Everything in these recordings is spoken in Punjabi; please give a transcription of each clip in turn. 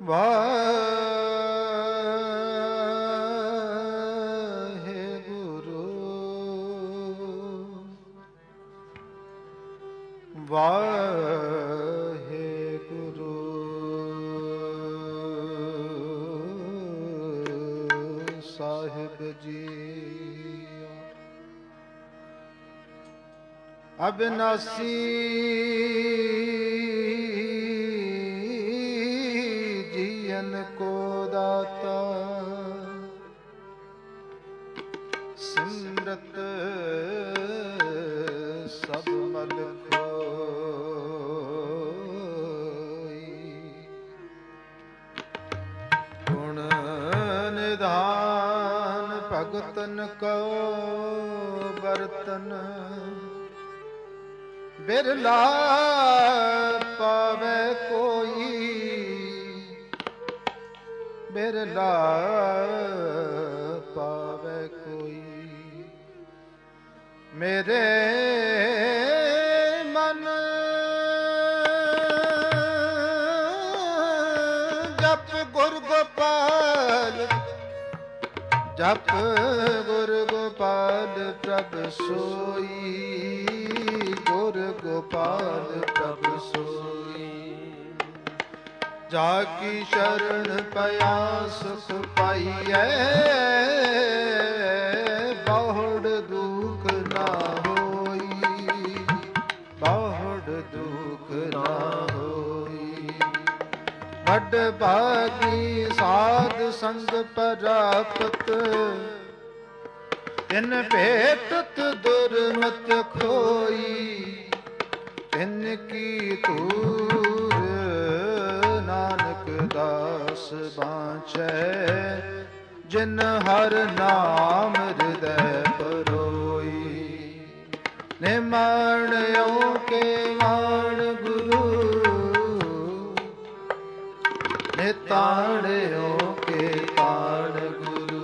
ਵਾਹਿਗੁਰੂ ਵਾਹਿਗੁਰੂ ਸਾਹਿਬ ਜੀ। ਅਬਿਨਾਸੀ ਜੀਵਨ ਕੋ ਦਾਤਾ ਸਿਮਰਤ ਸਭ ਮਲ ਕੋਈ ਗੁਣ ਨਿਧਾਨ ਭਗਤਨ ਕੋ ਬਰਤਨ ਬਿਰਲਾ ਪਾਵੇ ਕੋਈ ਬਿਰਲਾ ਪਾਵੇ ਕੋਈ। ਮੇਰੇ ਮਨ ਜਪ ਗੁਰ ਗੋਪਾਲ ਜਪ ਗੁਰ ਗੋਪਾਲ ਪ੍ਰਭ ਸੋਈ ਗੁਰ ਗੋਪਾਲ ਪ੍ਰਭ ਸੋਈ। ਜਾ ਕੀ ਸ਼ਰਨ ਪਿਆ ਸੁਖ ਪਾਈਐ ਬਹੁੜ ਦੁਖ ਨਾ ਹੋਈ ਬਹੁੜ ਦੁਖ ਨਾ ਹੋਈ। ਵੱਡ ਭਾਗੀ ਸਾਧ ਸੰਗ ਪ੍ਰਾਪਤ ਤਿਨ ਭੇਟਤ ਦੁਰਮਤ ਖੋਈ। ਤਿਨ ਕੀ ਤੂਰ ਨਾਨਕ ਦਾਸ ਬਾਂਚੈ ਜਿਨ ਹਰ ਨਾਮ ਹਿਰਦੈ ਪਰੋਈ। ਨਿਮਾਣਿਓ ਕੇ ਮਾਣ ਗੁਰੂ ਨਿਤਾਣਿਓ ਕੇ ਤਾਣ ਗੁਰੂ।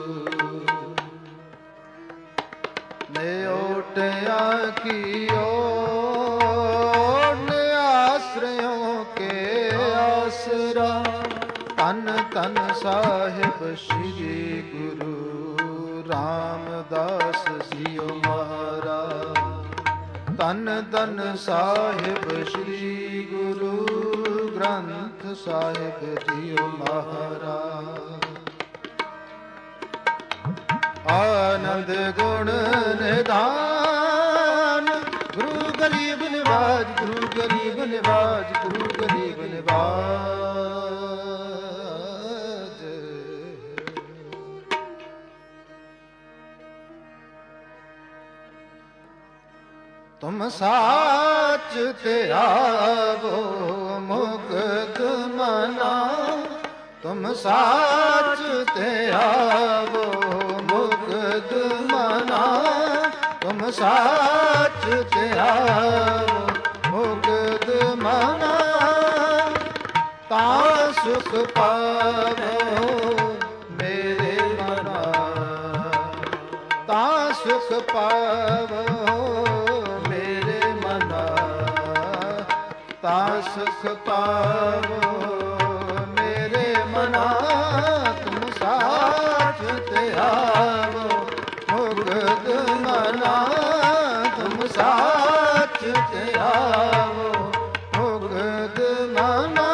ਨਿਓਟਿਆ ਕੀਓ ਨਿਆਸਰਿਓ ਕੇ ਆਸਰਾ। ਧੰਨ ਧੰਨ ਸਾਹਿਬ ਸ੍ਰੀ ਗੁਰੂ ਰਾਮਦਾਸ ਜੀਓ ਮਹਾਰਾਜ। ਧੰਨ ਧੰਨ ਸਾਹਿਬ ਸ੍ਰੀ ਗੁਰੂ ਗ੍ਰੰਥ ਸਾਹਿਬ ਜੀਓ ਮਹਾਰਾਜ। ਆਨੰਦ ਗੁਣ ਨਿਧਾਨ ਗੁਰੂ ਗਰੀਬ ਨਿਵਾਜ ਗੁਰੂ ਗਰੀਬ ਨਿਵਾਜ ਗੁਰੂ ਗਰੀਬ ਨਿਵਾਜ। ਤੁਮ ਸਾਚ ਤੇ ਆਵੋ ਮੁਕਤ ਮਨਾ। ਤੁਮ ਸਾਚ ਤੇ ਆਵੋ ਮੁਕਤ ਮਨਾ। ਤੁਮ ਸਾਚ ਤੇ ਆਵੋ ਮੁਕਤ ਮਨਾ। ਤਾਂ ਸੁਖ ਪਾਵੋ ਮੇਰੇ ਮਨਾ। ਤਾਂ ਸੁਖ ਪਾਵੋ ਮੇਰੇ ਮਨਾ। ਤਾਂ ਸੁਖ ਪਾਵੋ ਮੇਰੇ ਮਨਾ। ਤੁਮ ਸਾਚ ਤੇ ਆਵੋ ਮੁਕਤ ਮਨਾ। ਤੁਮ ਸਾਚ ਤੇ ਆਵੋ ਮੁਕਤ ਮਨਾ।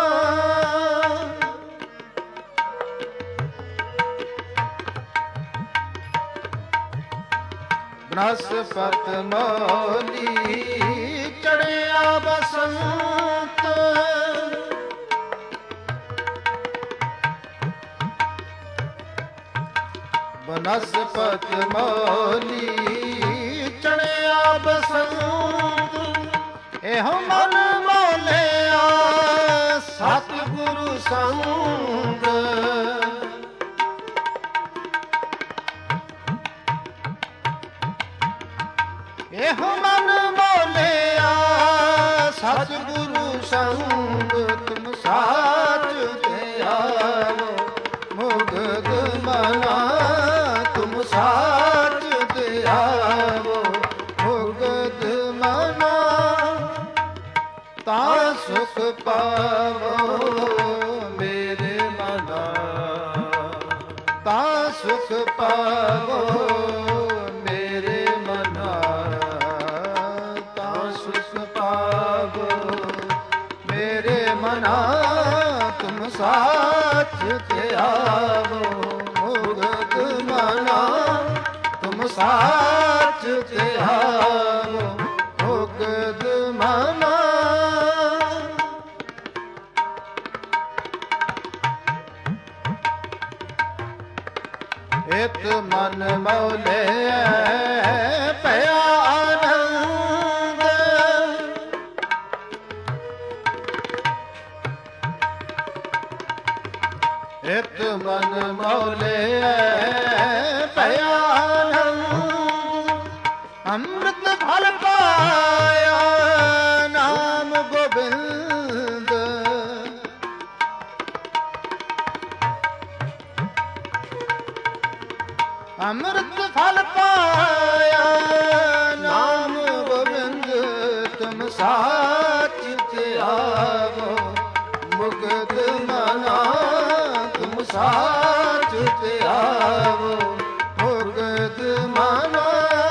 ਬਨਸਪਤ ਮੋਲੀ ਚੜਿਆ ਬਸੰਤ। ਬਨਸਪਤ ਮੋਲੀ ਚੜਿਆ ਬਸੰਤ। ਇਹੋ ਮਨ ਮੋਲਿਆ ਸਤਿਗੁਰੂ ਸੰਗ। ਇਹੋ ਮਨ ਮੋਲਿਆ ਸਤਿਗੁਰੂ ਸੰਗ। ਤੁਮ ਸਾਚ ਤੇ ਆਵੋ ਮੁਕਤ ਮਨਾ। ਤੁਮ ਸਾਚ ਤੇ ਆਵੋ ਮੁਕਤ ਮਨਾ। ਤਾਂ ਸੁਖ ਪਾਵੋ ਮੇਰੇ ਮਨਾ। ਸਾਚ ਤੇ ਆਵੋ ਭੁਗਤ ਮਨਾ। ਇਤ ਮਨ ਮੌਲੇ ਭਇਆ ਆਨੰਦ। ਇਤ ਮਨ ਮੌਲੇ ਭਇਆ ਆਨੰਦ। ਅੰਮ੍ਰਿਤ ਫਲ ਪਾਇਆ ਨਾਮ ਗੋਬਿੰਦ। ਅੰਮ੍ਰਿਤ ਫਲ ਪਾਇਆ ਨਾਮ ਗੋਬਿੰਦ। ਤੁਮ ਸਾਚ ਤੇ ਆਵੋ ਮੁਕਤ ਮਨਾ। ਤੁਮ ਸਾਚ ਤੇ ਆਵੋ ਮੁਕਤ ਮਨਾ।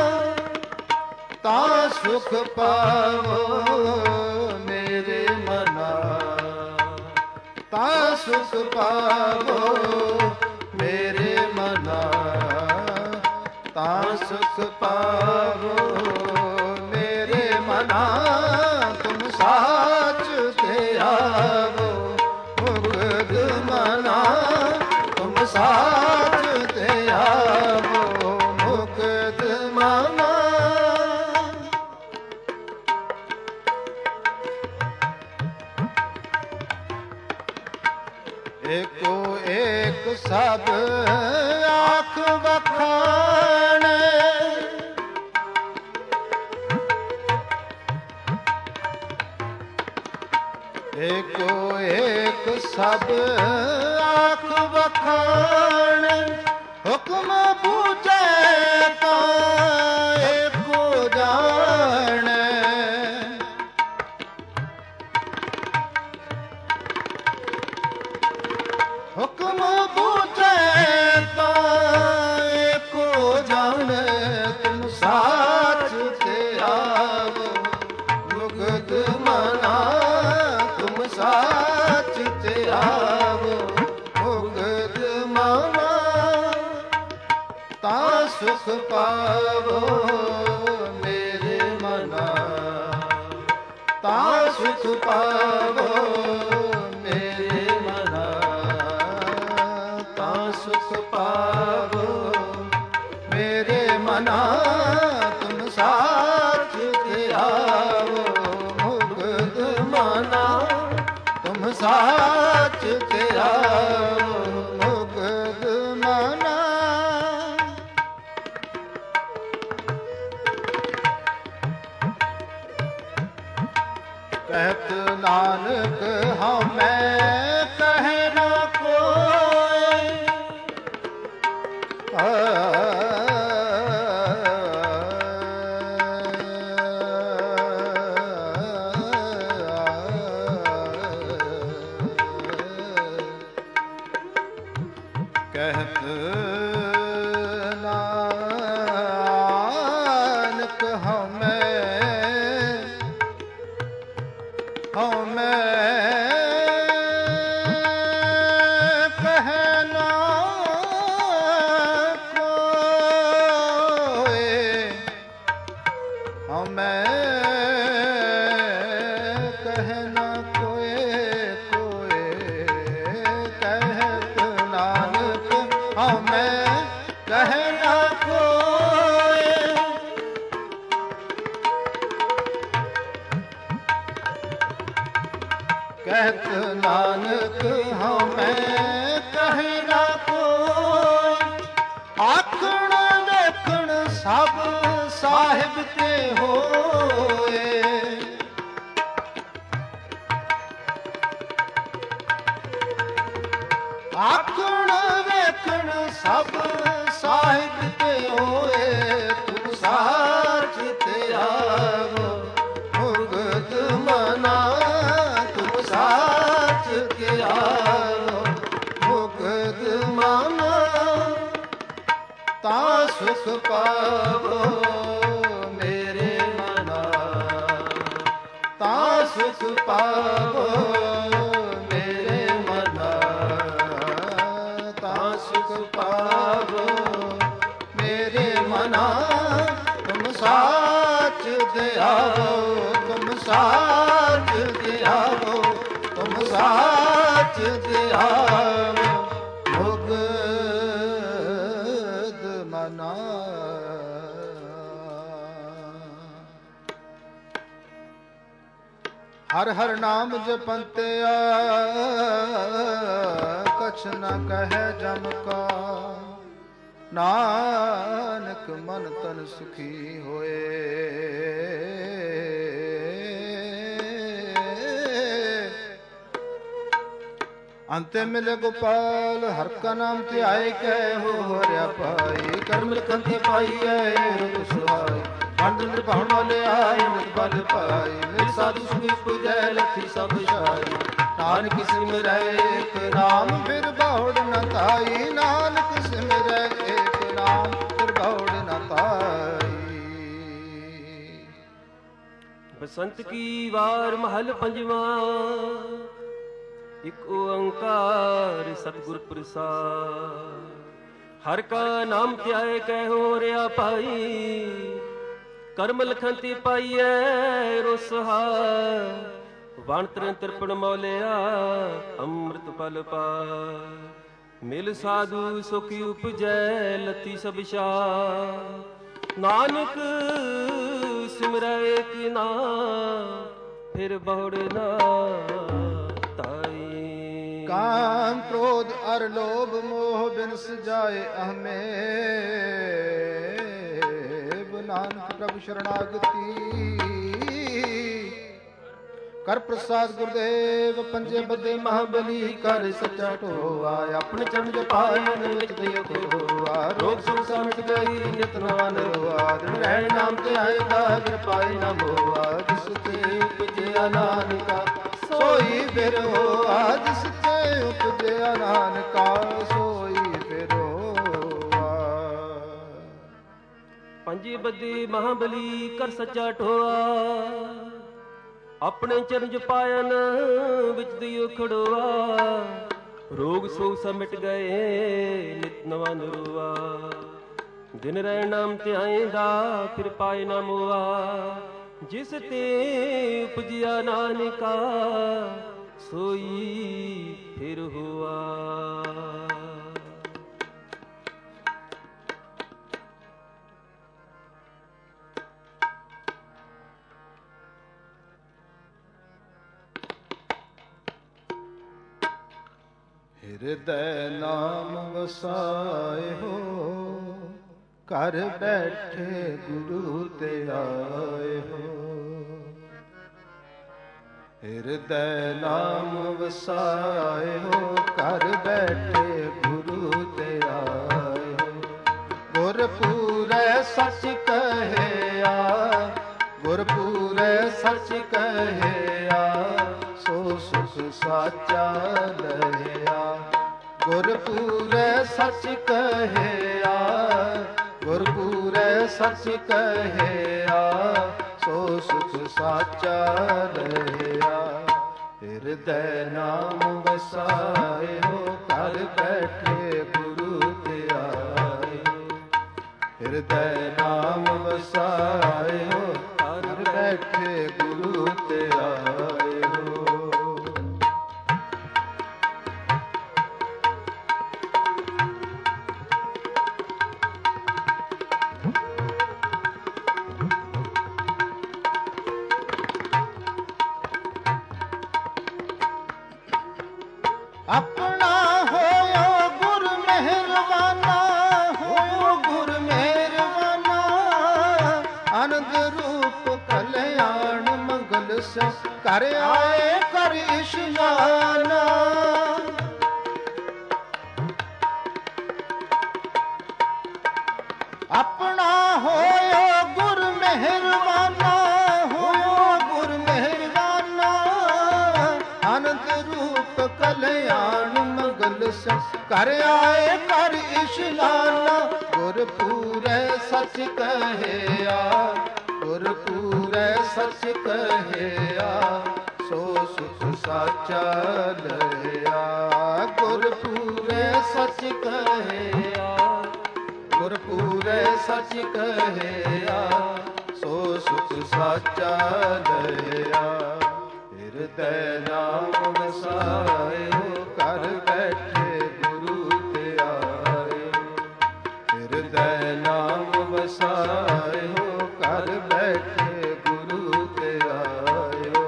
ਤਾਂ ਸੁਖ ਪਾਵੋ ਮੇਰੇ ਮਨਾ। ਤਾਂ ਸੁਖ ਪਾਵੋ ਮੇਰੇ ਮਨਾ। ਤਾਂ ਸੁਖ ਪਾਵੋ ਮੇਰੇ ਮਨਾ। ਤੁਮ ਸਾਚ ਤੇ ਆਵੋ ਮੁਕਤ ਮਨਾ। ਤੁਮ ਸਾਚ ਤੇ ਆਵੋ ਮੁਕਤ ਮਨਾ। ਏਕੋ ਏਕ ਸਭ ਆਖ ਵਖਾਣ। ਏਕੋ ਏਕ ਸਭ ਆਖ ਵਖਾਣ। ਹੁਕਮ ਬੂਝੈ ਤਾਂ ਏਕੋ ਜਾਣੈ। ਹੁਕਮ ਬੂਝੈ ਤਾਂ ਏਕੋ ਜਾਣੈ। ਤੁਮ ਸਾਚ ਤੇ ਆਵੋ ਮੁਕਤ ਮਨਾ। ਤੁਮ ਸਾਚ ਤੇ ਆਵੋ ਮੁਕਤ ਮਨਾ। ਤਾਂ ਸੁਖ ਪਾਵੋ ਮੇਰੇ ਮਨਾ। ਤਾਂ ਸੁਖ ਪਾਵੋ ਮੇਰੇ ਮਨਾ। ਤਾਂ ਸੁਖ ਪਾਵੋ ਮੇਰੇ ਮਨਾ। ਤੁਮ ਸਾਚ ਤੇ ਆਵੋ ਮੁਕਤ ਮਨਾ। ਤੁਮ ਸਾਚ ਤੇ ਆਵੋ ਮੁਕਤ ਮਨਾ। ਕਹਿਤ ਨਾਨਕ ਹਉਮੈ ਕਹਿ ਨਾ ਕੋਇ। ਕਹਿਤ ਨਾਨਕ ਹਉਮੈ ਹਉਮੈ ਕਹਿ ਨਾ ਕੋਇ। ਹਉਮੈ ਕਹਿ ਨਾ ਕੋਇ। ਕੋਇ ਕਹਿਤ ਨਾਨਕ ਹਉਮੈ ਕਹਿ ਨਾ ਕੋਇ। ਕਹਿਤ ਨਾਨਕ ਹਉਮੈ ਕਹਿ ਨਾ ਕੋਇ। ਆਖਣ ਵੇਖਣ ਸਭ ਸਾਹਿਬ ਤੇ ਹੋਏ। ਆਖਣ ਵੇਖਣ ਸਭ ਸਾਹਿਬ ਤੇ ਹੋਏ। ਤੁਮ ਸਾਚ ਤੇ ਆਵੋ ਮੁਕਤ ਮਨਾ। ਤੁਮ ਸਾਚ ਤੇ ਆਵੋ ਮੁਕਤ ਮਨਾ। ਤਾਂ ਸੁਖ ਪਾਵੋ ਮੇਰੇ ਮਨਾ। ਤਾਂ ਸੁਖ ਪਾਵੋ ਮੇਰੇ ਮਨਾ। ਤਾਂ ਸੁਖ ਪਾਵੋ ਮੇਰੇ ਮਨਾ। ਮਨਾ, ਤੁਮ ਸਾਚ ਦਿਆਵੋ, ਤੁਮ ਸਾਚ ਦਿਆਵੋ, ਤੁਮ ਸਾਚ ਦਿਆਵੋ, ਮੁਗਧ ਮਨਾ। ਹਰ ਹਰ ਨਾਮ ਜਪੰਤਿਆ, ਕਛ ਨ ਕਹਿ ਜਮ ਕਾ, ਨਾਨਕ ਮਨ ਤਨ ਸੁਖੀ ਹੋਏ। ਅੰਤੇ ਮਿਲੇ ਗੋਪਾਲ, ਹਰ ਕਾ ਨਾਮ ਧਿਆਏ, ਕਹਿ ਹੋ ਹਰਿਆ ਪਾਈ, ਕਰਮ ਲਿਖੰਤੀ ਪਾਈਐ ਰੂਪ ਸੁਹਾਈ, ਵੰਡ ਨਿਭਾਉਣ ਵਾਲੇ ਆਏ ਅੰਮ੍ਰਿਤ ਬਲ ਪਾਈ, ਮੇਰੇ ਸਾਧੂ ਸੁਣੀ ਪੁਜੈ ਲਖੀ ਸਭ ਛਾਈ, ਨਾਨਕ ਸਿਮਰੈ ਏਕ ਨਾਮ ਫਿਰ ਬਹੁੜ ਨ ਧਾਈ, ਨਾਨਕ ਸਿਮਰੈ ਏਕ ਨਾਮ ਫਿਰ ਬਹੁੜ ਨ ਧਾਈ। ਬਸੰਤ ਕੀ ਵਾਰ ਮਹਲ ਪੰਜਵਾਂ, ਇਕ ਓੰਕਾਰ ਸਤਿਗੁਰ ਪ੍ਰਸਾਦ, ਹਰ ਕਾ ਨਾਮ ਧਿਆਏ ਕਹਿ ਹੋ ਰਿਆ ਭਾਈ, ਕਰਮ ਲਖੰਤੀ ਪਾਈਐ ਰੁਸਹਾਰ, ਵਣ ਤ੍ਰਿਣ ਤ੍ਰਿਪਣ ਮੌਲਿਆ ਅੰਮ੍ਰਿਤ ਪਲ ਪਾਰ, ਮਿਲ ਸਾਧੂ ਸੁਖੀ ਉਪਜੈ ਲਤੀ ਸਭ ਛਾਰ, ਨਾਨਕ ਸਿਮਰੈ ਏਕ ਨਾਮ ਫਿਰ ਬਹੁੜ ਨਾ ਧਾਈ। ਕਾਮ ਕ੍ਰੋਧ ਅਰ ਲੋਭ ਮੋਹ ਬਿਨਸ ਜਾਏ ਅਹਮੇ, ਨਾਨਕ ਪ੍ਰਭ ਸ਼ਰਣਾਗਤੀ, ਕਰ ਪ੍ਰਸਾਦ ਗੁਰਦੇਵ ਪੰਜੇ ਬੱਦੇ ਮਹਾਬਲੀ, ਕਰ ਸੱਚਾ ਢੋਆ, ਆਪਣੇ ਚਰਨ ਜਪਾਇਨ ਵਿੱਚ ਦਿਓ ਖੋਆ, ਰੋਗ ਸੁਖ ਸਮਟ ਗਈ ਨਿਤ ਨਵਾ ਨਰਵਾ, ਦਿਨ ਰਹਿ ਨਾਮ ਤੇ ਆਏਗਾ ਕਿਰਪਾਈ ਨਾ ਮੋਆ, ਜਿਸ ਤੇ ਉਪਜਿਆ ਨਾਨਕਾ ਸੋਈ ਫਿਰ ਹੋਆ, ਜਿਸ ਤੇ ਉਪਜਿਆ ਨਾਨਕਾ ਸੋਈ ਫਿਰ ਹੋਆ। ਪੰਜੇ ਬੱਦੇ ਮਹਾਬਲੀ ਕਰ ਸੱਚਾ ਢੋਆ, ਆਪਣੇ ਚਰਨ ਜਪਾਇਨ ਵਿੱਚ ਦਿਓ ਖੜੋਆ, ਰੋਗ ਸੋਗ ਸਭ ਮਿਟ ਗਏ ਨਿਤ ਨਵਾ ਨਰਵਾ, ਦਿਨ ਰਹਿ ਨਾਮ ਧਿਆਏਂਦਾ ਫਿਰ ਪਾਏ ਨਾ ਮੋਆ, ਜਿਸ ਤੇ ਉਪਜਿਆ ਨਾਨਕਾ ਸੋਈ ਫਿਰ ਹੋਆ। ਹਿਰਦੈ ਨਾਮ ਵਸਾਏ ਹੋ, ਘਰ ਬੈਠੇ ਗੁਰੂ ਤੇ ਆਏ ਹੋ। ਹਿਰਦੈ ਨਾਮ ਵਸਾਏ ਹੋ, ਘਰ ਬੈਠੇ ਗੁਰੂ ਤੇ ਆਏ ਹੋ। ਗੁਰਪੂਰੈ ਸੱਚ ਕਹਿਆ, ਗੁਰਪੂਰੈ ਸੱਚ ਕਹਿਆ, ਸੋ ਸੁਖ ਸਾਚਾ ਲਹਿਆ। ਗੁਰਪੂਰੈ ਸੱਚ ਕਹਿਆ, ਗੁਰਪੂਰੈ ਸੱਚ ਕਹਿਆ, ਸੋ ਸੁਖ ਸਾਚਾ ਲਹਿਆ। ਹਿਰਦੈ ਨਾਮ ਵਸਾਏ ਹੋ, ਘਰ ਬੈਠੇ ਗੁਰੂ ਤੇ ਆਏ। ਹਿਰਦੈ ਨਾਮ ਵਸਾਏ ਹੋ, ਘਰ ਬੈਠੇ ਗੁਰੂ ਤੇ ਆਏ ਹੋ। ਆਪਣਾ ਹੋਇਓ ਗੁਰ ਮਿਹਰਬਾਨਾ, ਹੋਇਓ ਗੁਰ ਮਿਹਰਬਾਨਾ। ਆਨੰਦ ਰੂਪ ਕਲਿਆਣ ਮੰਗਲ ਸਿਉ, ਘਰ ਆਏ ਕਰ ਇਸ਼ਨਾਨਾ। ਆਪਣਾ ਹੋਇਓ ਗੁਰ ਮਿਹਰਬਾਨਾ, ਹੋਇਓ ਗੁਰ ਮਿਹਰਬਾਨਾ। ਆਨੰਦ ਰੂਪ ਕਲਿਆਣ ਮੰਗਲ ਸਿਉ, ਘਰ ਆਏ ਕਰ ਇਸ਼ਨਾਨਾ। ਗੁਰਪੂਰੈ ਸੱਚ ਕਹਿਆ, ਗੁਰਪੂਰੈ ਸੱਚ ਕਹਿਆ, ਸੋ ਸੁਖ ਸਾਚਾ ਲਹਿਆ। ਗੁਰਪੂਰੈ ਸੱਚ ਕਹਿਆ, ਗੁਰ ਪੂਰੇ ਸੱਚ ਕਹਿਆ, ਸੋ ਸੁਖ ਸਾਚਾ ਲਇਆ। ਹਿਰਦੈ ਨਾਮ ਵਸਾਇਓ, ਘਰ ਬੈਠੇ ਗੁਰੂ ਤੇ ਆਇਓ। ਹਿਰਦੈ ਨਾਮ ਵਸਾਇਓ, ਘਰ ਬੈਠੇ ਗੁਰੂ ਤੇ ਆਇਓ।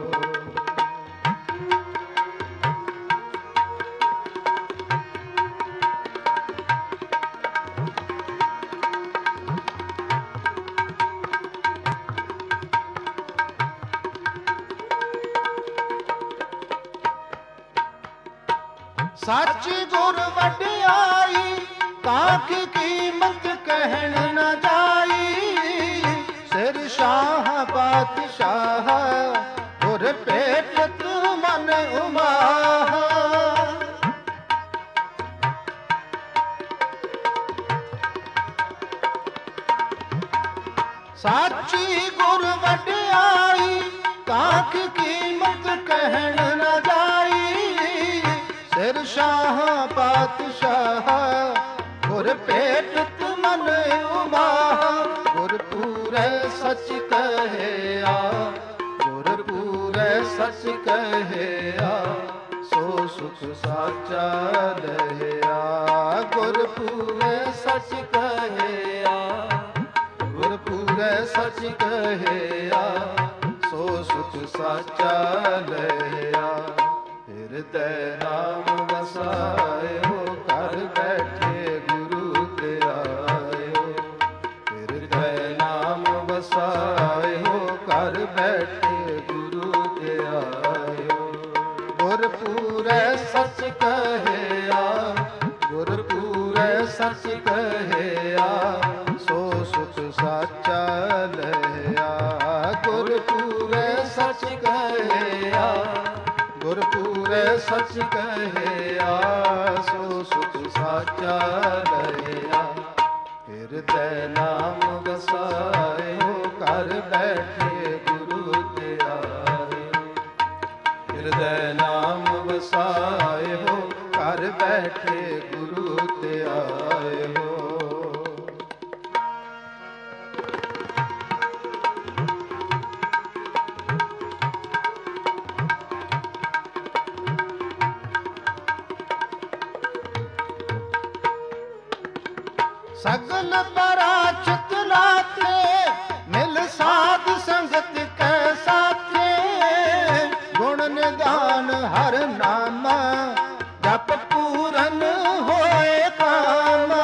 ਸੱਚ ਗੁਰ ਵਡਿਆਈ, ਕਾਕੀ ਕੀਮਤ ਕਹਿਣ ਨ ਜਾਈ। ਸਿਰ ਸ਼ਾਹ ਬਾਦਸ਼ਾਹ, ਗੁਰ ਭੇਟਤ ਮਨ ਉਮਾਹ। ਸਾਚੀ ਗੁਰ ਵਡਿਆਈ, ਕਾਕੀ ਕੀਮਤ ਕਹਿਣ ਨ ਜਾਈ। ਸਿਰ ਸ਼ਾਹ ਪਾਤਸ਼ਾਹ, ਗੁਰ ਭੇਟਤ ਮਨ ਉਮਾਹ। ਗੁਰ ਪੂਰੇ ਸੱਚ ਕਹਿਆ, ਗੁਰ ਪੂਰੇ ਸੱਚ ਕਹਿਆ, ਸੋ ਸੁਖ ਸਾਚਾ ਲਇਆ। ਗੁਰ ਪੂਰੇ ਸੱਚ ਕਹਿਆ, ਗੁਰ ਪੂਰੇ ਸੱਚ ਕਹਿਆ, ਸੋ ਸੁਖ ਸਾਚਾ ਲਇਆ। ਹਿਰਦੈ ਨਾਮ ਵਸਾਇਓ, ਘਰ ਬੈਠੇ ਗੁਰੂ ਤੇ ਆਇਓ। ਹਿਰਦੈ ਨਾਮ ਵਸਾਇਓ, ਘਰ ਬੈਠੇ ਗੁਰੂ ਤੇ ਆਇਓ। ਗੁਰ ਪੂਰੇ ਸੱਚ ਕਹਿਆ, ਗੁਰ ਪੂਰੇ ਸੱਚ ਕਹਿਆ, ਸੋ ਸੁਖ ਸਾਚਾ ਲਇਆ। ਗੁਰ ਪੂਰੇ ਸੱਚ ਕਹਿਆ, ਗੁਰ ਪੂਰੇ ਸੱਚ ਕਹਿਆ, ਸੋ ਸੁਖ ਸਾਚਾ ਲਇਆ। ਹਿਰਦੈ ਨਾਮ ਵਸਾਇਓ, ਘਰ ਬੈਠੇ ਗੁਰੂ ਤੇ ਆਇਓ। ਹਿਰਦੈ ਨਾਮ ਵਸਾਇਓ, ਘਰ ਬੈਠੇ ਗੁਰੂ ਤੇ ਆਇਓ। ਸਗਲ ਪਰਾਚਿਤ ਲਾਤੇ, ਮਿਲ ਸਾਧ ਸੰਗਤ ਕੈ ਸਾਥੇ। ਗੁਣ ਨਿਧਾਨ ਹਰ ਨਾਮ, ਜਪ ਪੂਰਨ ਹੋਏ ਕਾਮ।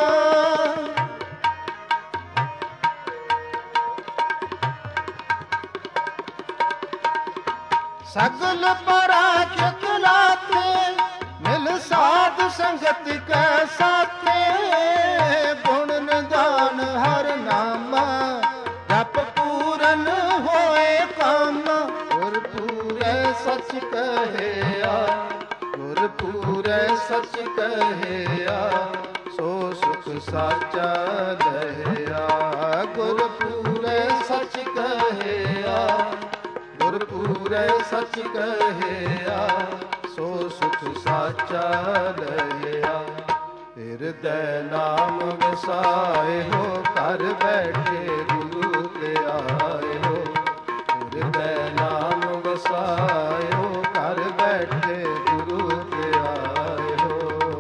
ਸਗਲ ਪਰਾਚਿਤ ਲਾਤੇ, ਮਿਲ ਸਾਧ ਸੰਗਤ ਕੈ ਸਾਥੇ। ਗੁਣ ਨਿਧਾਨ ਹਰ ਨਾਮ, ਜਪ ਪੂਰਨ ਹੋਏ ਕਾਮ। ਗੁਰ ਪੂਰੇ ਸੱਚ ਕਹਿਆ, ਗੁਰ ਪੂਰੇ ਸੱਚ ਕਹਿਆ, ਸੋ ਸੁਖ ਸਾਚਾ ਲਇਆ। ਗੁਰ ਪੂਰੇ ਸੱਚ ਕਹਿਆ, ਗੁਰ ਪੂਰੇ ਸੱਚ ਕਹਿਆ, ਸੋ ਸੁਖ ਸਾਚਾ ਲਇਆ। ਹਿਰਦੈ ਨਾਮ ਵਸਾਇਓ, ਘਰ ਬੈਠੇ ਗੁਰੂ ਤੇ ਆਇਓ। ਹਿਰਦੈ ਨਾਮ ਵਸਾਇਓ, ਘਰ ਬੈਠੇ ਗੁਰੂ ਤੇ ਆਇਓ।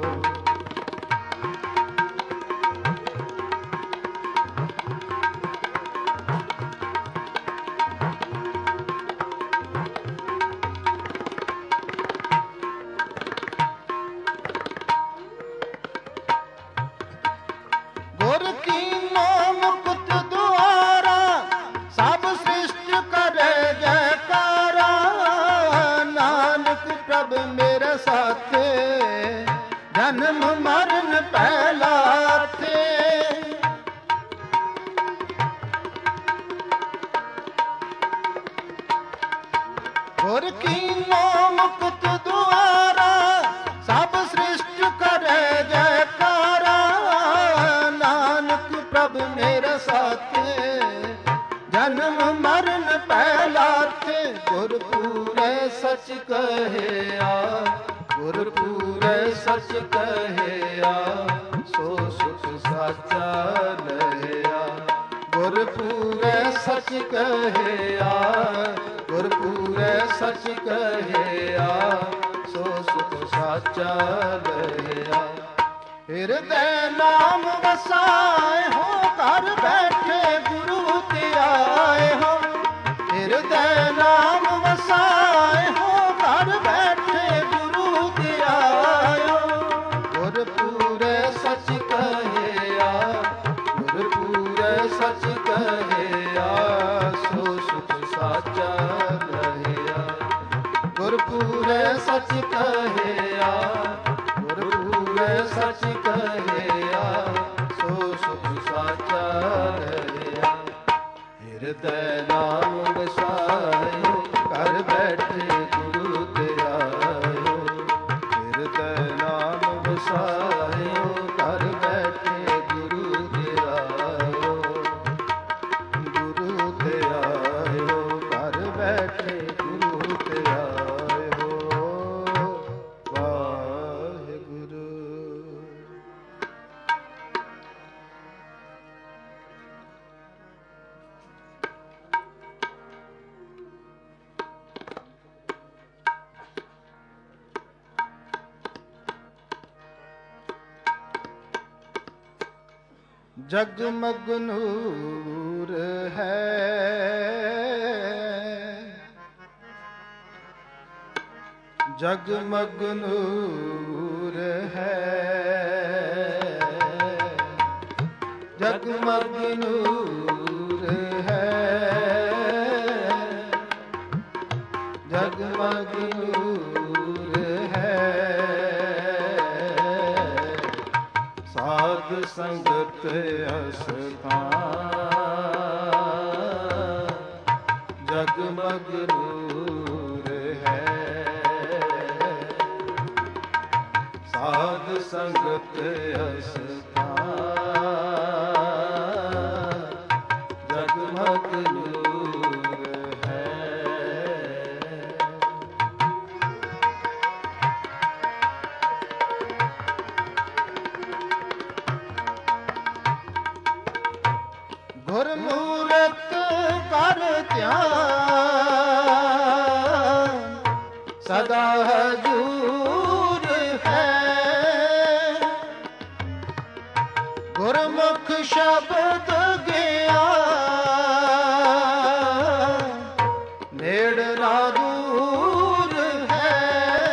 ਗੁਰ ਕੀਨੋ ਮੁਕਤ ਦੁਆਰਾ, ਸਭ ਸ੍ਰਿਸ਼ਟ ਕਰੇ ਜੈਕਾਰਾ। ਨਾਨਕ ਪ੍ਰਭ ਮੇਰੇ ਸਾਥੇ, ਜਨਮ ਮਰਨ ਪਹਿਲਾਥੇ। ਗੁਰ ਕੀਨੋ ਮੁਕਤ ਦੁਆਰਾ, ਸਭ ਸ੍ਰਿਸ਼ਟ ਕਰੇ ਜੈਕਾਰਾ। ਨਾਨਕ ਪ੍ਰਭ ਮੇਰਾ ਸਾਥੇ, ਜਨਮ ਮਰਨ ਪਹਿਲਾਥੇ। ਗੁਰ ਪੂਰੇ ਸੱਚ ਕਹਿਆ, ਗੁਰ ਪੂਰੇ ਸੱਚ ਕਹਿਆ, ਸੋ ਸੁਖ ਸਾਚਾ ਲਹਿਆ। ਗੁਰ ਪੂਰੈ ਸਚ ਕਹਿਆ, ਗੁਰ ਪੂਰੈ ਸਚ ਕਹਿਆ, ਸੋ ਸੁਖ ਸਾਚਾ ਲਹਿਆ। ਹਿਰਦੈ ਨਾਮ ਵਸਾਏ ਹੋ, ਘਰ ਬੈਠੇ ਗੁਰੂ ਤੇ ਆਏ ਹੋ। ਹਿਰਦੈ ਨਾਮ ਵਸਾਏ ਹੋ, ਘਰ ਬੈਠੇ ਗੁਰੂ ਤੇ ਆਏ ਹੋ। ਗੁਰ ਪੂਰੈ ਸਚ ਕਹਿਆ, ਗੁਰ ਪੂਰੈ ਸਚ ਕਹਿਆ, ਸੋ ਸੁਖ ਸਾਚਾ ਲਹਿਆ। ਗੁਰ ਪੂਰੈ ਸਚ ਕਹਿਆ, ਗੁਰ ਪੂਰੈ ਸਚ ਕਹਿਆ, ਸੋ ਸੁਖ ਸਾਚਾ ਲਹਿਆ। ਹਿਰਦੈ ਨਾਮ ਵਸਾਇਓ, ਘਰ ਬੈਠੇ ਗੁਰੂ ਤੇ ਆਇਓ। ਹਿਰਦੈ ਨਾਮ ਵਸਾਇਓ, ਘਰ ਬੈਠੇ ਗੁਰੂ ਤੇ ਆਇਓ। ਗੁਰੂ ਤੇ ਆਇਓ, ਘਰ ਬੈਠੇ ਗੁਰੂ ਤੇ ਆਇਓ। ਵਾਹਿਗੁਰੂ। ਜਗਮਗ ਨੂਰ ਹੈ, ਜਗਮਗ ਨੂਰ ਹੈ, ਜਗਮਗ ਨੂਰ ਹੈ, ਜਗਮਗ ਨੂਰ ਹੈ। ਸਾਧ ਸੰਗਤ ਅਸਥਾਨ, ਜਗਮਗ ਨੂਰ ਹੈ। ਸਾਧ ਸੰਗਤ ਅਸਥਾਨ, ਜਗਮਗ ਨੂਰ ਹੈ। ਗੁਰਮੂਰਤ ਕਰ ਧਿਆਨ, ਸਦਾ ਹਜੂਰ ਹੈ। ਗੁਰਮੁਖ ਸ਼ਬਦ ਗਿਆਨ, ਨੇੜਲਾ ਦੂਰ ਹੈ।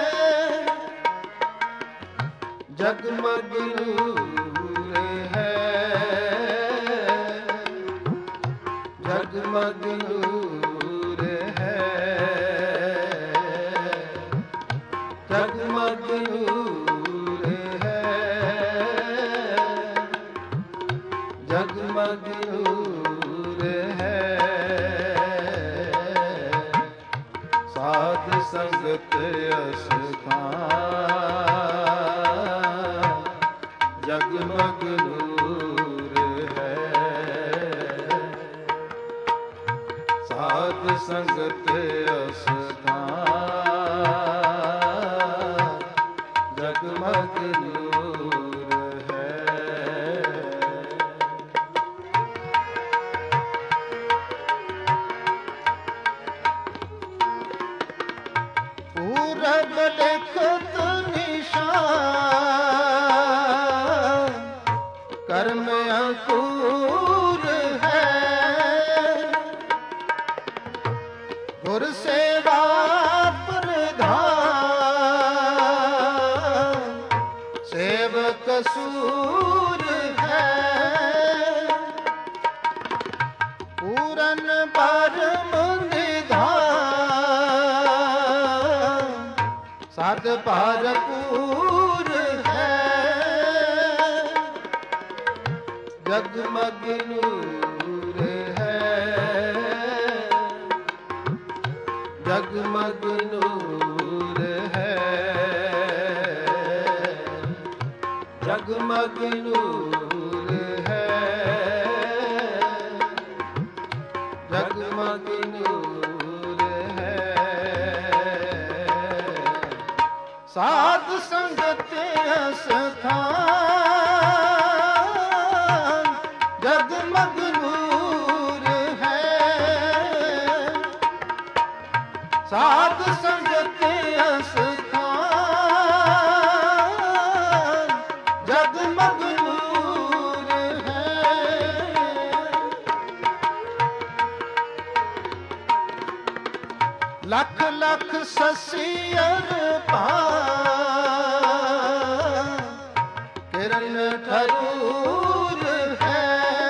ਜਗਮਗ ਨੂਰ ਹੈ, ਜਗਮਗ ਨੂਰ ਹੈ, ਜਗਮਗ ਨੂਰ ਹੈ, ਜਗਮਗ ਨੂਰ ਹੈ। ਸਾਧ ਸੰਗਤ ਅਸਥਾਨ, ਜਗਮਗ ਨੂਰ ਹੈ। ਸਾਧ ਸੰਗਤ ਅਸਥਾਨ, ਜਗਮਗ ਨੂਰ ਹੈ। ਪੂਰਬ ਲਿਖਤ ਨਿਸ਼ਾਨ, ਕਰਮ ਅੰਕੁਰ ਹੈ। ਗੁਰ ਸੇਵਾ ਪ੍ਰਧਾਨ, ਸੇਵਕ ਸੂਰ ਹੈ। ਪੂਰਨ ਪਰਮ ਨਿਧਾਨ, ਸਤ ਭਰਪੂਰ ਹੈ। ਜਗਮਗ ਨੂਰ ਹੈ, ਜਗਮਗ ਨੂਰ ਹੈ, ਜਗਮਗ ਨੂਰ ਹੈ, ਜਗਮਗ ਨੂਰ ਹੈ। ਸਾਧ ਸੰਗਤ ਅਸਥਾਨ, ਜਗਮਗ ਨੂਰ ਹੈ, ਸਾਧ ਸੰਗਤ ਅਸਥਾਨ ਜਗਮਗ ਨੂਰ ਹੈ। ਲੱਖ ਲੱਖ ਸਸੀਅਰ ਭਾਨ ਕਿਰਨ ਠਰੂਰ ਹੈ,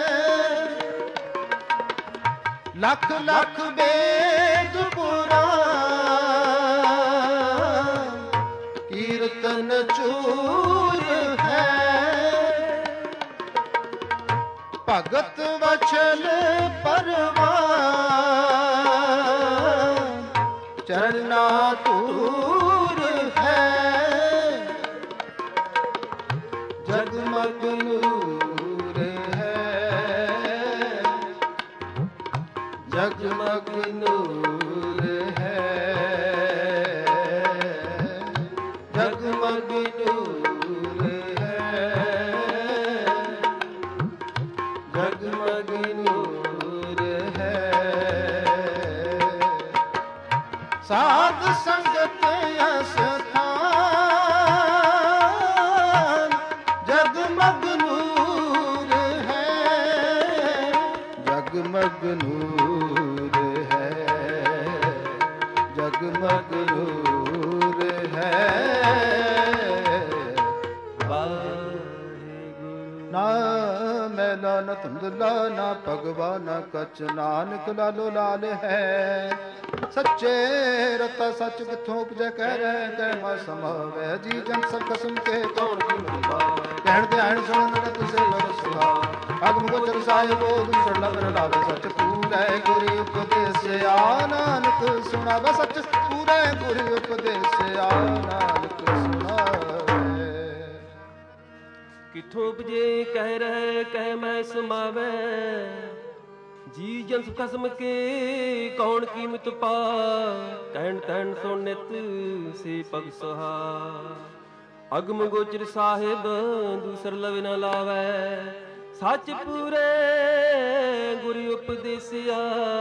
ਲੱਖ ਲੱਖ ਵੇਦ ਪੁਰਾਨ ਕੀਰਤਨ ਚੂਰ ਹੈ। ਭਗਤ ਵਚਨ ਪਰਵਾਨ ਚਰਨਾ ਧੂਰ ਹੈ, ਜਗਮਗ ਨੂਰ ਹੈ, ਜਗਮਗ ਨੂਰ ਹੈ, ਜਗਮਗ ਨੂਰ ਹੈ, ਜਗਮਗ ਨੂਰ ਹੈ। ਸਾਧ ਸੰਗਤ ਅਸਥਾਨ ਜਗਮਗ ਨੂਰ ਹੈ, ਜਗਮਗ ਨੂਰ ਹੈ, ਜਗਮਗ ਨੂਰ ਹੈ। ਨਾ ਮੈਲਾ ਨਾ ਧੁੰਦਲਾ ਨਾ ਭਗਵਾ ਨਾ ਕਚ, ਨਾਨਕ ਲਾਲੋ ਲਾਲ ਹੈ। ਸੱਚੇ ਰਤਾ ਸੱਚ ਕਿੱਥੋਂ ਉਪਜੈ, ਕਹਿ ਰਹਿ ਕਹਿ ਮਾ ਸਮਾਵੈ। ਜੀ ਜਨ ਸਭ ਕਸਮ ਕੇ ਕੌਣ ਕੀ ਮੰਗਾ, ਕਹਿਣ ਤੇ ਆਣ ਸੁਣਨ ਤੁਸੇ ਬਰ ਸੁਹਾ। ਅਗਮ ਗੋਚਰ ਸਾਹਿਬੋ ਦੂਸਰ ਲਬਰ ਲਾਵੇ, ਸੱਚ ਪੂਰੈ ਗੁਰੀ ਉਪਦੇਸਿਆ। ਨਾਨਕ ਸੁਣਾਵੇ ਸੱਚ ਪੂਰੈ ਗੁਰੀ ਉਪਦੇਸਿਆ, ਨਾਨਕ ਸੁਣਾਵੇ। ਕਿੱਥੋਂ ਉਪਜੇ ਕਹਿ ਰਹਿ ਕਹਿ ਮੈਂ ਸਮਾਵੈ। ਜੀ ਜੰਸ ਖਸਮ ਕੇ ਕੌਣ ਕੀਮਤ ਪਾ, ਕਹਿਣ ਤੈਣ ਸੁਣ ਨਿਤ ਸੇ ਪਗ ਸੁਹਾ। ਅਗਮ ਗੋਚਰ ਸਾਹਿਬ ਦੂਸਰ ਲਵ ਨ ਲਾਵੈ, ਸੱਚ ਪੂਰੇ ਗੁਰੂ ਉਪਦੇਸਿਆ।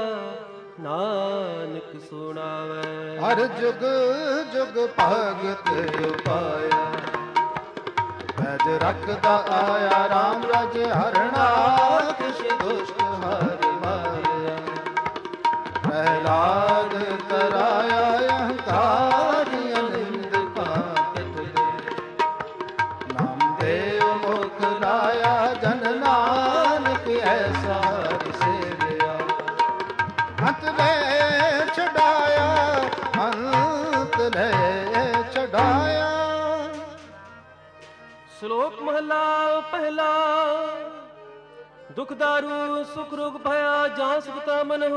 ਨਾਨਕ ਸੁਣਾਵੈ। ਹਰ ਜੁਗ ਜੁਗ ਭਗਤ ਉਪਾਇਆ, ਪੈਜ ਰੱਖਦਾ ਆਇਆ ਰਾਮ ਰਾਜ ਹਰਣਾ। ਕਿਛ ਦੁਸ਼ਟ ਹਰਿ ਮਾਰਿਆ, ਪ੍ਰਹਿਲਾਦ ਤਰਾਇਆ ਅਹੰਕਾਰੀ। ਅਨੰਦ ਪਾਪਿਤ ਦੇ ਨਾਮ ਦੇਵ ਮੁਖ ਲਾਇਆ, ਜਨ ਨਾਨਕ ਐਸਾ ਸੇਵਿਆ। ਅੰਤ ਲੈ ਛਡਾਇਆ, ਅੰਤ ਲੈ ਛਡਾਇਆ। ਸ਼ਲੋਕ ਮਹਲਾ ਪਹਿਲਾ। ਦੁਖ ਦਾਰੂ ਸੁਖ ਰੋਗ ਭਇਆ, ਜਾਂ ਸੁਖਤਾ ਮਨ ਹੋ।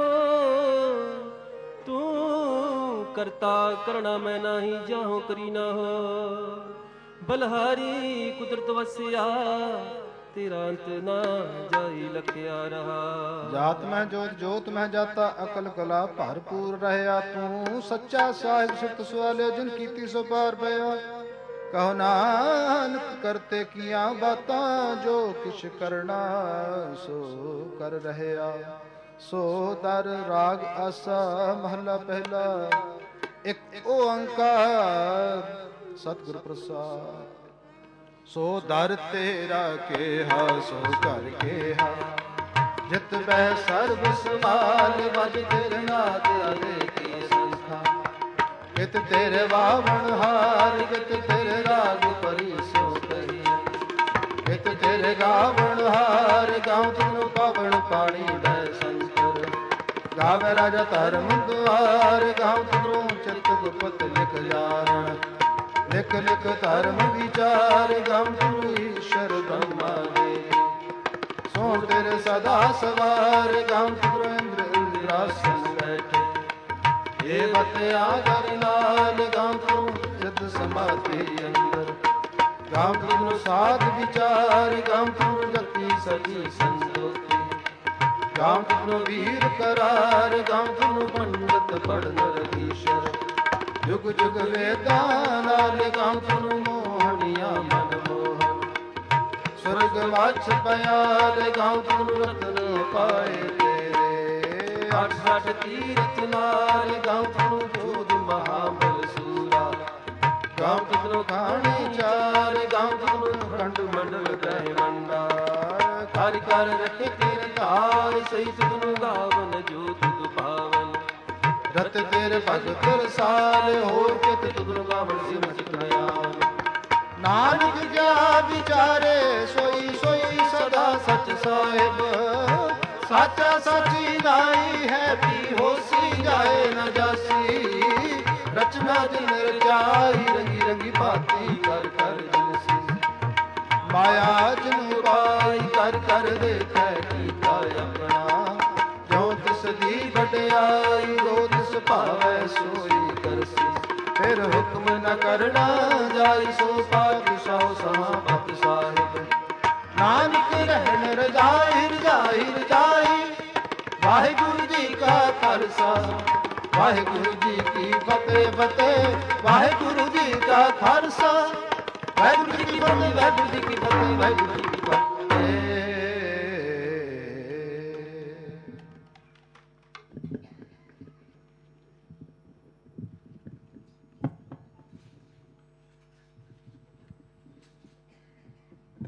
ਤੂੰ ਕਰਤਾ ਕਰਣਾ ਮੈਂ ਨਾਹੀ, ਜਾਹੋ ਕਰੀ ਨਾ ਹੋ। ਬਲਹਾਰੀ ਕੁਦਰਤ ਵਸਿਆ, ਤੇਰਾ ਅੰਤ ਨਾ ਜਾਈ ਲਖਿਆ ਰਹਾ। ਜਾਤ ਮੈਂ ਜੋਤ ਜੋਤ ਮੈਂ ਜਾਤਾ, ਅਕਲ ਕਲਾ ਭਰਪੂਰ ਰਹਿਆ। ਤੂੰ ਸੱਚਾ ਸਾਹਿਬ ਸੁਰਤ ਸਵਾਲੇ, ਜਿਨ ਕੀਤੀ ਸੋ ਪਾਰ ਪਿਆ। ਕਹੋ ਨਾਨਕ ਕਰਤੇ ਕੀਆਂ ਬਾਤਾਂ, ਜੋ ਕਿਛ ਕਰਨਾ ਸੋ ਕਰ ਰਹਿਆ। ਸੋ ਦਰ ਰਾਗ ਆਸਾ ਮਹਲਾ ਪਹਿਲਾ। ਇੱਕ ਓੰਕਾਰ ਸਤਿਗੁਰ ਪ੍ਰਸਾਦ। ਸੋ ਦਰ ਤੇਰਾ ਕੇਹਾ ਸੋ ਕਰ ਕੇਹਾ, ਜਿਤ ਬੈ ਸਰਬ ਸਮਾਲ। ਵਜ ਤੇਰੇ ਨਾਦ ਆਲੇ ਕੀ ਸੰਖਾ, ਕਿਤ ਤੇਰੇ ਵਾਵਣ ਹਾਰ। ਕਿਤ ਤੇਰੇ ਰਾਗ ਪਰੀ ਸੋ ਕਹੀ, ਕਿਤ ਤੇਰੇ ਗਾਵਣ ਹਾਰ। ਗਾਉ ਤੈਨੂੰ ਪਾਵਣ ਪਾਣੀ ਦੈ ਸੰਤਰ, ਗਾਵੇ ਰਾਜਾ ਧਰਮ ਦੁਆਰ। ਗਾਉ ਤੈਨੂੰ ਚਿਤ ਗੁਪਤ ਲਿਖ ਜਾਣ, ਲਿਖ ਲਿਖ ਧਰਮ ਵਿਚਾਰ। ਗਾਉ ਤੈਨੂੰ ਈਸ਼ਰ ਬ੍ਰਹਮਾ ਦੇ, ਸੋਣ ਤੇਰੇ ਸਦਾ ਸਵਾਰ। ਗਾਉ ਤੈਨੂੰ ਇੰਦਰ ਇੰਦਰਾਸਨ ਬੈਠੇ, ਇਹ ਬਤਿਆ ਕਰ ਨਾਲ। ਗਾਉ ਤੈਨੂੰ ਸਿੱਧ ਸਮਾਧੀ ਅੰਦਰ, ਗਾਉ ਤੈਨੂੰ ਸਾਧ ਵਿਚਾਰ। ਗਾਉ ਤੈਨੂੰ ਜਤੀ ਸਤੀ ਸੰਤੋਖੀ, ਗਾਉ ਤੈਨੂੰ ਵੀਰ ਕਰਾਰ। ਗਾਉ ਤੈਨੂੰ ਪੰਡਤ ਪੜਨ ਰਗੀਸ਼ਰ, ਜੁਗ ਜੁਗ ਵੇਦਾਂ ਨਾਲ। ਗਾਉ ਤੈਨੂੰ ਮੋਹਣੀਆਂ ਮਨ ਮੋਹਨ, ਸੁਰਗ ਵਾਚ ਪਿਆਲ। ਗਾਉ ਤੈਨੂੰ ਰਤਨ 60 60 ਤੀਰਥ ਨਾਲ ਗਾਉ ਤਨੂੰ ਜੋਧ ਮਹਾਬਲ ਸੂਰਾ ਗਾਉ ਤਨੂੰ ਖਾਣੀ ਚਾਰ ਗਾਉ ਤਨੂੰ ਖੰਡ ਮੰਡਲ ਗਏ ਮੰਡਾ ਕਰ ਕਰ ਰੱਖੇ ਤੇਰੇ ਧਾਰ ਸਹੀ ਤਨੂੰ ਗਾਵਨ ਜੋ ਤੁਧ ਪਾਵਨ ਰਤ ਤੇਰੇ ਭਗਤ ਰਸਾਲ ਹੋਰ ਕਿਤ ਤੁਧ ਗਾਵਨ ਸਿਮ ਚਿਤਿਆ ਨਾਨਕ ਕਿਆ ਵਿਚਾਰੇ ਸੋਈ ਸੋਈ ਸਦਾ ਸਚ ਸਾਹਿਬ ਸਾਚਾ ਸਾਚੀ ਨਾਈ ਹੈ ਵੀ ਹੋਸੀ ਜਾਏ ਨ ਜਾਸੀ ਰਚਨਾ ਜਿਨ ਰਚਾਈ ਰੰਗੀ ਰੰਗੀ ਭਾਤੀ ਕਰ ਕਰ ਜਿਨਸੀ ਮਾਇਆ ਜਿਨ ਪਾਈ ਕਰ ਕਰ ਦੇਖੈ ਕੀਤਾ ਆਪਣਾ ਜੋ ਤਿਸ ਦੀ ਵਡਿਆਈ ਜੋ ਤਿਸ ਭਾਵੈ ਸੋਈ ਕਰਸੀ ਫਿਰ ਹੁਕਮ ਨ ਕਰਨਾ ਜਾਈ ਸੋ ਪਾਤਸ਼ਾਹ ਸਮਾਪਤ ਸਾਹਿਬ ਨਾਨਕ ਰਹਿਣ ਰਜਾਈ ਰਜਾਈ ਰਜਾਈ ਵਾਹਿਗੁਰੂ ਜੀ ਕਾ ਖਾਲਸਾ ਵਾਹਿਗੁਰੂ ਜੀ ਕੀ ਫਤਿਹ ਫਤਿਹ ਵਾਹਿਗੁਰੂ ਜੀ ਕਾ ਖਾਲਸਾ ਵਾਹਿਗੁਰੂ ਜੀ ਕੀ ਫਤਿਹ ਵਾਹਿਗੁਰੂ ਜੀ ਕੀ ਫਤਿਹ ਵਾਹਿਗੁਰੂ ਜੀ ਕੀ ਫਤਿਹ।